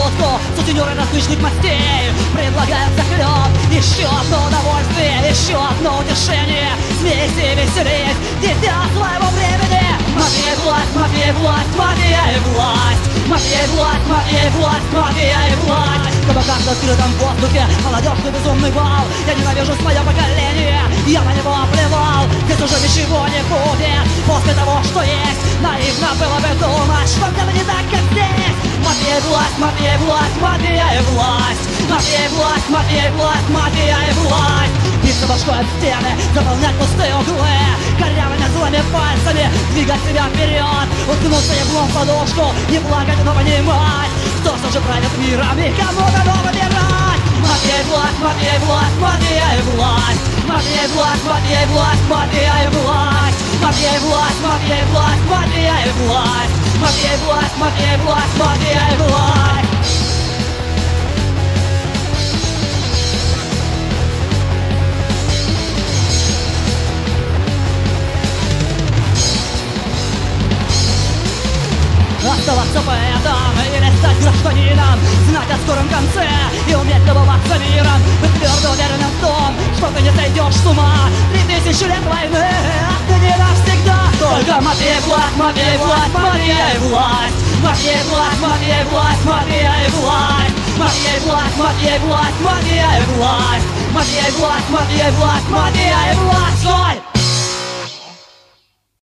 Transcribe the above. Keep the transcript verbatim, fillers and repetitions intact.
водку, сутенеры различных мастей предлагают захлеб. Еще одно удовольствие, еще одно утешение. Смейся и веселись, дитя своего времени. Мафия и власть, мафия и власть, мафия и власть. Мафия и власть, мафия и власть, мафия и власть. В кабаках на открытом воздухе молодежный безумный бал. Я ненавижу свое поколение, я на него плевал. Здесь уже ничего не будет после того, что есть. Наивно было бы думать, что где-то не так, как здесь. Мафия и власть, мафия и власть, мафия и власть. Мафия и власть, мафия и власть, мафия и власть. Биться башкой об стены, заполнять пустые углы, корявыми злыми пальцами двигать себя вперед. Уткнуться еблом в подушку, не плакать, но понимать, кто все же правит миром и кому дано выбирать. Мафия и власть, мафия и власть, мафия и власть. Мафия и власть, мафия и власть, мафия и власть. Мафия и власть, мафия и власть, мафия и власть. Мафия и власть, мафия и власть, мафия и власть. Оставаться поэтом или стать гражданином, знать о скором конце и уметь любоваться миром. Быть твердо уверенным в том, что ты не сойдешь с ума. Три тысячи лет войны, а ты не навсегда. Только мафия и власть, мафия и власть, мафия и власть. Мафия и власть, мафия и власть, мафия и власть. Мафия и власть, мафия и власть, мафия и власть. Мафия и власть, мафия и власть, мафия и власть. Ой!